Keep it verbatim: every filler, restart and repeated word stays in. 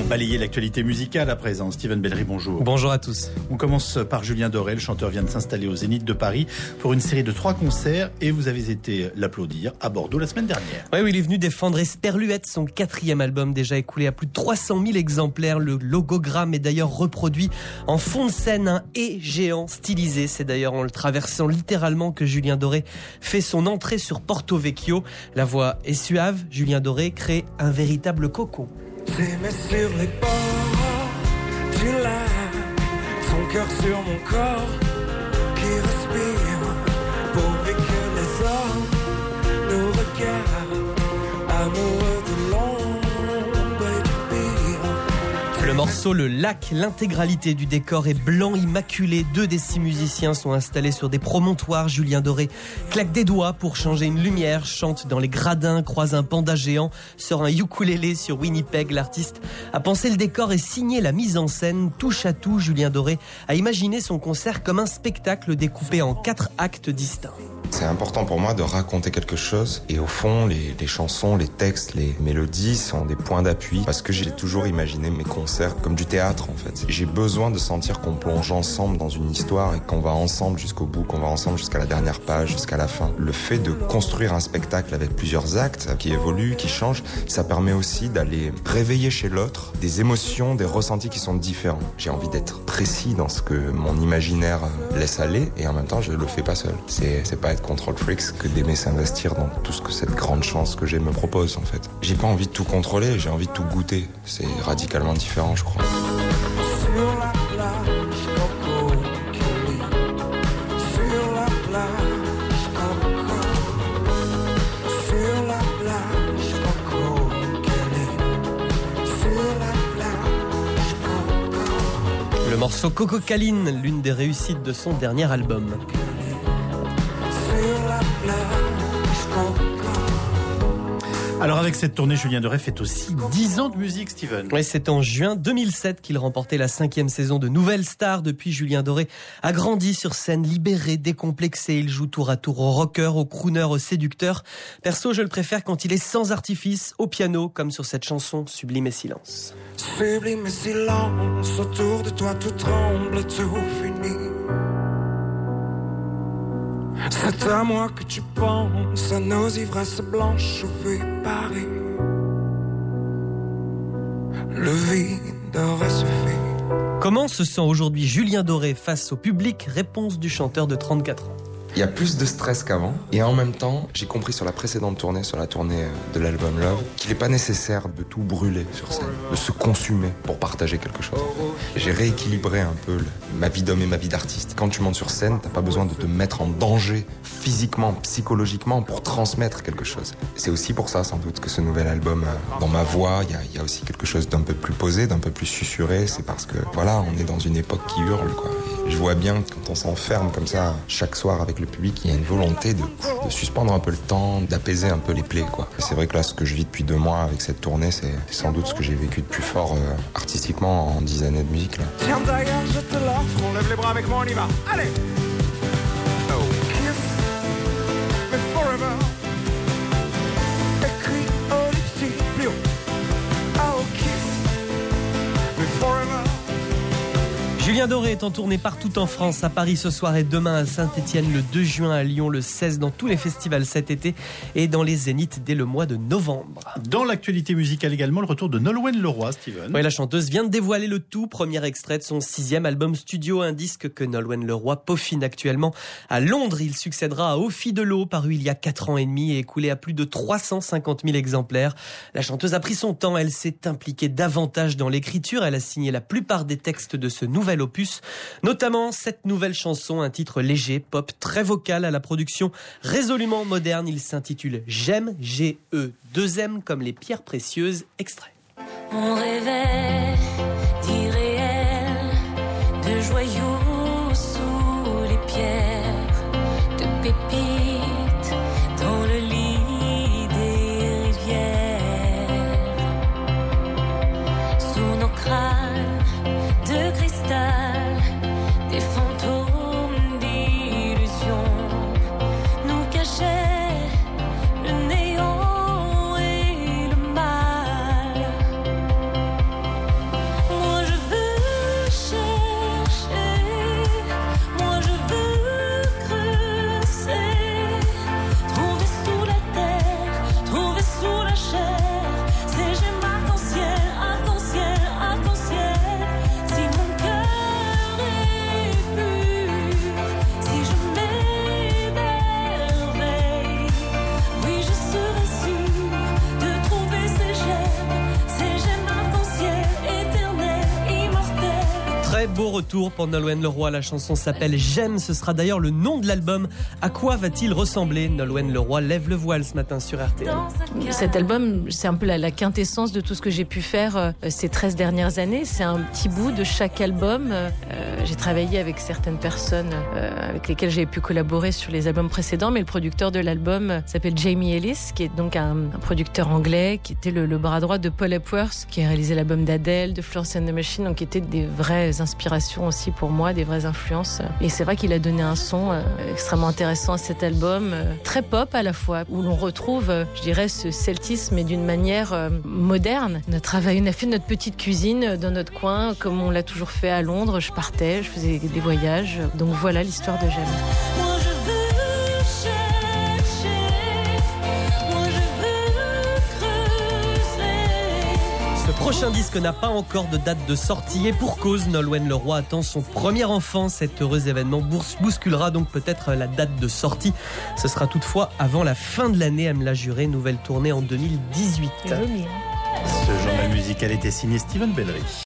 Balayer l'actualité musicale à présent. Steven Bellery, bonjour. Bonjour à tous. On commence par Julien Doré. Le chanteur vient de s'installer au Zénith de Paris pour une série de trois concerts et vous avez été l'applaudir à Bordeaux la semaine dernière. Oui, oui, il est venu défendre Esperluette, son quatrième album déjà écoulé à plus de trois cent mille exemplaires. Le logogramme est d'ailleurs reproduit en fond de scène, un et géant stylisé. C'est d'ailleurs en le traversant littéralement que Julien Doré fait son entrée sur Porto Vecchio. La voix est suave. Julien Doré crée un véritable cocon. T'aimais sur les bords, tu l'as, ton cœur sur mon corps qui respire, pourvu que les hommes nous regardent, amoureux de l'ombre et du pire. Le morceau Le Lac, l'intégralité du décor est blanc immaculé. Deux des six musiciens sont installés sur des promontoires. Julien Doré claque des doigts pour changer une lumière, chante dans les gradins, croise un panda géant, sort un ukulélé sur Winnipeg. L'artiste a pensé le décor et signé la mise en scène. Touche à tout, Julien Doré a imaginé son concert comme un spectacle découpé en quatre actes distincts. C'est important pour moi de raconter quelque chose et au fond les, les chansons, les textes, les mélodies sont des points d'appui parce que j'ai toujours imaginé mes concerts comme du théâtre en fait. J'ai besoin de sentir qu'on plonge ensemble dans une histoire et qu'on va ensemble jusqu'au bout, qu'on va ensemble jusqu'à la dernière page, jusqu'à la fin. Le fait de construire un spectacle avec plusieurs actes qui évoluent, qui changent, ça permet aussi d'aller réveiller chez l'autre des émotions, des ressentis qui sont différents. J'ai envie d'être précis dans ce que mon imaginaire laisse aller et en même temps je le fais pas seul. C'est, c'est pas être control freaks que d'aimer s'investir dans tout ce que cette grande chance que j'ai me propose en fait. J'ai pas envie de tout contrôler, j'ai envie de tout goûter. C'est radicalement différent je crois. Sur la plage, Coco Kelly. Sur la plage, Coco. Sur la plage, Coco Kelly. Sur la plage, Coco. Le morceau Coco Caline, l'une des réussites de son dernier album. Alors avec cette tournée, Julien Doré fait aussi dix ans de musique, Steven. Oui, c'est en juin deux mille sept qu'il remportait la cinquième saison de Nouvelle Star. Depuis, Julien Doré a grandi sur scène, libéré, décomplexé. Il joue tour à tour au rocker, au crooner, au séducteur. Perso, je le préfère quand il est sans artifice, au piano, comme sur cette chanson Sublime et silence. Sublime et silence, autour de toi tout tremble, tout finit. C'est à moi que tu penses, à nos ivresses blanches chauffées Paris. Le vide aurait suffi. Comment se sent aujourd'hui Julien Doré face au public? Réponse du chanteur de trente-quatre ans. Il y a plus de stress qu'avant et en même temps j'ai compris sur la précédente tournée, sur la tournée de l'album Love, qu'il n'est pas nécessaire de tout brûler sur scène, de se consumer pour partager quelque chose. J'ai rééquilibré un peu le, ma vie d'homme et ma vie d'artiste. Quand tu montes sur scène, t'as pas besoin de te mettre en danger physiquement, psychologiquement pour transmettre quelque chose. C'est aussi pour ça sans doute que ce nouvel album, dans ma voix, il y a, il y a aussi quelque chose d'un peu plus posé, d'un peu plus susurré. C'est parce que voilà, on est dans une époque qui hurle quoi. Et je vois bien quand on s'enferme comme ça chaque soir avec le public, il y a une volonté de, de suspendre un peu le temps, d'apaiser un peu les plaies quoi. Et c'est vrai que là ce que je vis depuis deux mois avec cette tournée, c'est, c'est sans doute ce que j'ai vécu de plus fort euh, artistiquement en dix années de musique là. Tiens d'ailleurs, je te l'offre, on lève les bras avec moi, on y va. Allez. Oh. Kiss me forever. Écrit au lipstick plus haut. Oh, kiss me forever. Julien Doré est en tournée partout en France, à Paris ce soir et demain à Saint-Etienne, le deux juin à Lyon, le seize dans tous les festivals cet été et dans les Zéniths dès le mois de novembre. Dans l'actualité musicale également, le retour de Nolwenn Leroy, Steven. Oui, la chanteuse vient de dévoiler le tout premier extrait de son sixième album studio, un disque que Nolwenn Leroy peaufine actuellement à Londres. Il succédera à Au fil de l'eau, paru il y a quatre ans et demi et écoulé à plus de trois cent cinquante mille exemplaires. La chanteuse a pris son temps, elle s'est impliquée davantage dans l'écriture, elle a signé la plupart des textes de ce nouvel opus, notamment cette nouvelle chanson, un titre léger, pop, très vocal à la production résolument moderne. Il s'intitule J'aime, G E deux M comme les pierres précieuses, extrait. On rêvait d'irréel, de joyaux sous les pierres, de pépites dans le lit des rivières, sous nos crânes de cristal, des fantômes d'illusions nous cachaient le néant et le mal. Très beau retour pour Nolwenn Leroy. La chanson s'appelle J'aime. Ce sera d'ailleurs le nom de l'album. À quoi va-t-il ressembler? Nolwenn Leroy lève le voile ce matin sur R T L. Cet album, c'est un peu la, la quintessence de tout ce que j'ai pu faire euh, ces treize dernières années. C'est un petit bout de chaque album. Euh, j'ai travaillé avec certaines personnes euh, avec lesquelles j'ai pu collaborer sur les albums précédents, mais le producteur de l'album euh, s'appelle Jamie Ellis, qui est donc un, un producteur anglais, qui était le, le bras droit de Paul Epworth, qui a réalisé l'album d'Adele, de Florence and the Machine, donc qui étaient des vraies inspirations aussi pour moi, des vraies influences. Et c'est vrai qu'il a donné un son euh, extrêmement intéressant à cet album, euh, très pop à la fois, où l'on retrouve, euh, je dirais, ce celtisme, mais d'une manière euh, moderne. On a travaillé, on a fait notre petite cuisine dans notre coin, comme on l'a toujours fait à Londres. Je partais, je faisais des voyages. Donc voilà l'histoire de J'aime. Moi je veux chercher, moi je veux creuser. Ce prochain disque n'a pas encore de date de sortie et pour cause, Nolwenn Leroy attend son premier enfant. Cet heureux événement bousculera donc peut-être la date de sortie. Ce sera toutefois avant la fin de l'année, elle me l'a juré. Nouvelle tournée en deux mille dix-huit. C'est joli, hein. Ce journal musical était signé Steven Bellery.